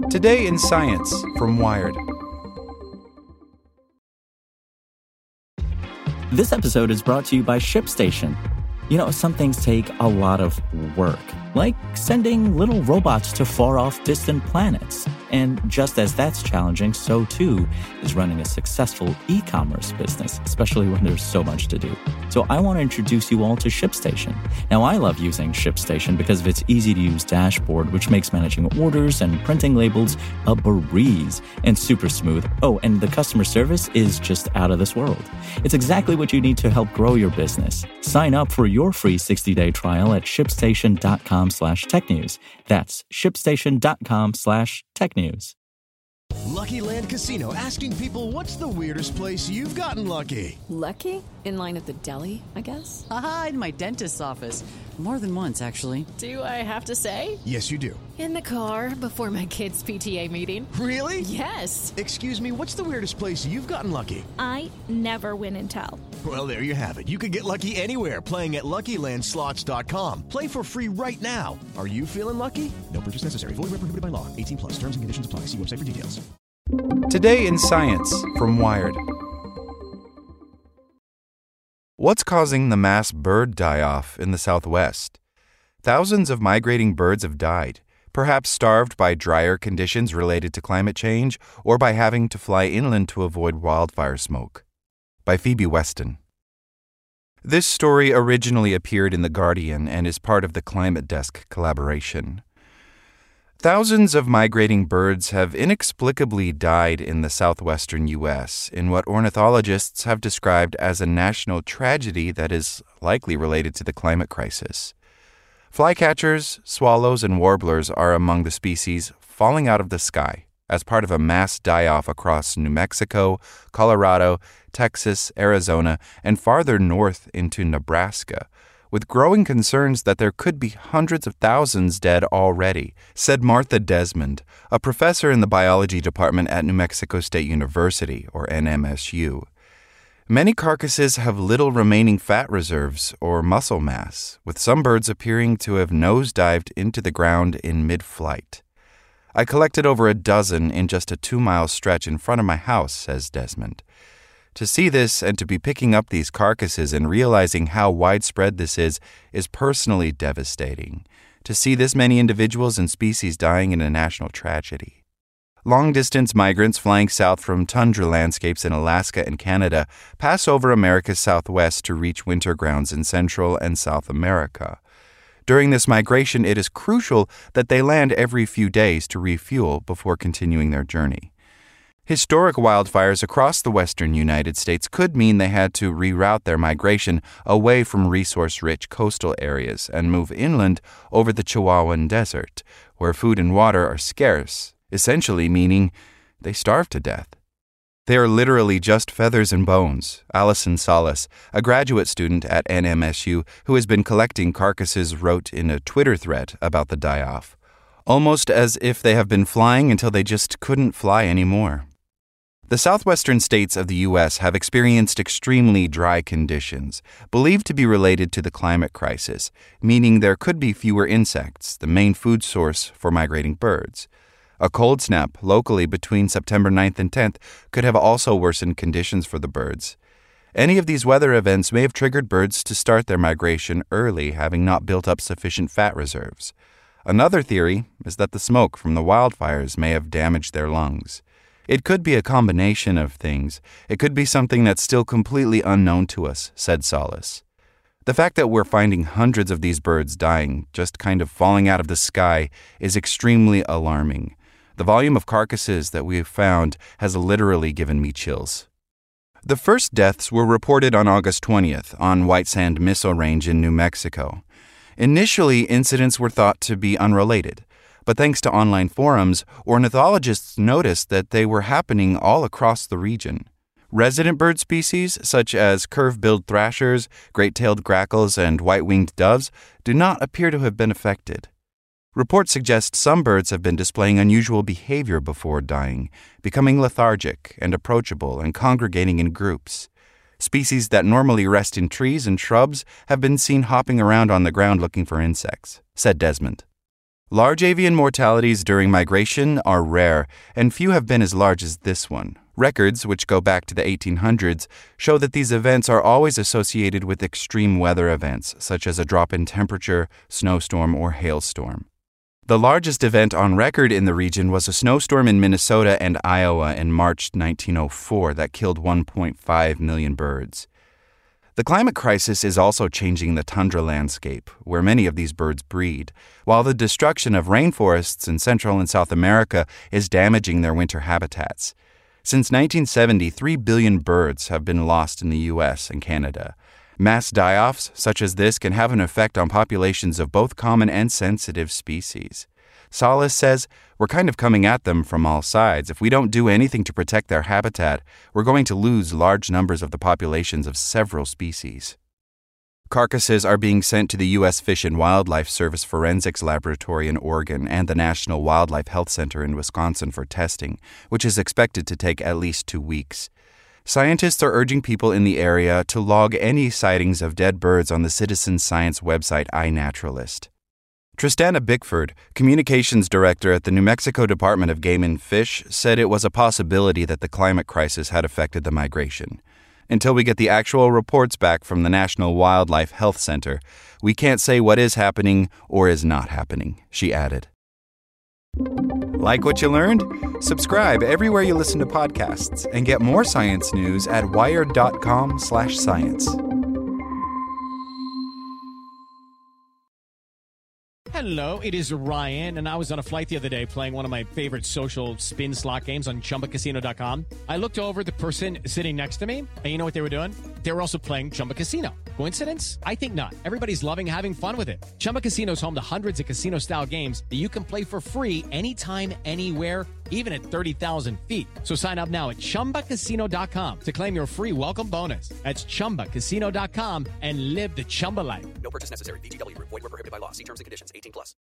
Today in Science from Wired. This episode is brought to you by ShipStation. You know, some things take a lot of work, like sending little robots to far-off distant planets. And just as that's challenging, so too is running a successful e-commerce business, especially when there's so much to do. So I want to introduce you all to ShipStation. Now, I love using ShipStation because of its easy-to-use dashboard, which makes managing orders and printing labels a breeze and super smooth. Oh, and the customer service is just out of this world. It's exactly what you need to help grow your business. Sign up for your free 60-day trial at shipstation.com/technews. That's shipstation.com/technews. Lucky Land Casino, asking people, what's the weirdest place you've gotten lucky? Lucky? In line at the deli, I guess? Aha, in my dentist's office. More than once, actually. Do I have to say? Yes, you do. In the car before my kids' PTA meeting. Really? Yes. Excuse me, what's the weirdest place you've gotten lucky? I never win and tell. Well, there you have it. You can get lucky anywhere, playing at LuckyLandSlots.com. Play for free right now. Are you feeling lucky? No purchase necessary. Void where prohibited by law. 18+. Terms and conditions apply. See website for details. Today in Science from Wired. What's causing the mass bird die-off in the Southwest? Thousands of migrating birds have died, perhaps starved by drier conditions related to climate change or by having to fly inland to avoid wildfire smoke. By Phoebe Weston. This story originally appeared in The Guardian and is part of the Climate Desk collaboration. Thousands of migrating birds have inexplicably died in the southwestern U.S. in what ornithologists have described as a national tragedy that is likely related to the climate crisis. Flycatchers, swallows, and warblers are among the species falling out of the sky as part of a mass die-off across New Mexico, Colorado, Texas, Arizona, and farther north into Nebraska, with growing concerns that there could be hundreds of thousands dead already, said Martha Desmond, a professor in the biology department at New Mexico State University, or NMSU. Many carcasses have little remaining fat reserves or muscle mass, with some birds appearing to have nosedived into the ground in mid-flight. I collected over a dozen in just a 2-mile stretch in front of my house, says Desmond. To see this and to be picking up these carcasses and realizing how widespread this is personally devastating. To see this many individuals and species dying in a national tragedy. Long-distance migrants flying south from tundra landscapes in Alaska and Canada pass over America's southwest to reach winter grounds in Central and South America. During this migration, it is crucial that they land every few days to refuel before continuing their journey. Historic wildfires across the western United States could mean they had to reroute their migration away from resource-rich coastal areas and move inland over the Chihuahuan Desert, where food and water are scarce, essentially meaning they starve to death. They are literally just feathers and bones, Allison Salas, a graduate student at NMSU who has been collecting carcasses, wrote in a Twitter thread about the die-off, almost as if they have been flying until they just couldn't fly anymore. The southwestern states of the U.S. have experienced extremely dry conditions, believed to be related to the climate crisis, meaning there could be fewer insects, the main food source for migrating birds. A cold snap locally between September 9th and 10th could have also worsened conditions for the birds. Any of these weather events may have triggered birds to start their migration early, having not built up sufficient fat reserves. Another theory is that the smoke from the wildfires may have damaged their lungs. It could be a combination of things. It could be something that's still completely unknown to us, said Salas. The fact that we're finding hundreds of these birds dying, just kind of falling out of the sky, is extremely alarming. The volume of carcasses that we have found has literally given me chills. The first deaths were reported on August 20th on White Sand Missile Range in New Mexico. Initially, incidents were thought to be unrelated. But thanks to online forums, ornithologists noticed that they were happening all across the region. Resident bird species, such as curve-billed thrashers, great-tailed grackles, and white-winged doves, do not appear to have been affected. Reports suggest some birds have been displaying unusual behavior before dying, becoming lethargic and approachable and congregating in groups. Species that normally rest in trees and shrubs have been seen hopping around on the ground looking for insects, said Desmond. Large avian mortalities during migration are rare, and few have been as large as this one. Records, which go back to the 1800s, show that these events are always associated with extreme weather events, such as a drop in temperature, snowstorm, or hailstorm. The largest event on record in the region was a snowstorm in Minnesota and Iowa in March 1904 that killed 1.5 million birds. The climate crisis is also changing the tundra landscape, where many of these birds breed, while the destruction of rainforests in Central and South America is damaging their winter habitats. Since 1970, 3 billion birds have been lost in the U.S. and Canada. Mass die-offs such as this can have an effect on populations of both common and sensitive species. Salas says, "We're kind of coming at them from all sides. If we don't do anything to protect their habitat, we're going to lose large numbers of the populations of several species." Carcasses are being sent to the U.S. Fish and Wildlife Service Forensics Laboratory in Oregon and the National Wildlife Health Center in Wisconsin for testing, which is expected to take at least 2 weeks. Scientists are urging people in the area to log any sightings of dead birds on the citizen science website iNaturalist. Tristana Bickford, communications director at the New Mexico Department of Game and Fish, said it was a possibility that the climate crisis had affected the migration. Until we get the actual reports back from the National Wildlife Health Center, we can't say what is happening or is not happening, she added. Like what you learned? Subscribe everywhere you listen to podcasts and get more science news at wired.com/science. Hello, it is Ryan, and I was on a flight the other day playing one of my favorite social spin slot games on ChumbaCasino.com. I looked over at the person sitting next to me, and you know what they were doing? They were also playing Chumba Casino. Coincidence? I think not. Everybody's loving having fun with it. Chumba Casino is home to hundreds of casino-style games that you can play for free anytime, anywhere, even at 30,000 feet. So sign up now at ChumbaCasino.com to claim your free welcome bonus. That's ChumbaCasino.com and live the Chumba life. No purchase necessary. VGW. Void where prohibited by law. See terms and conditions. 18+.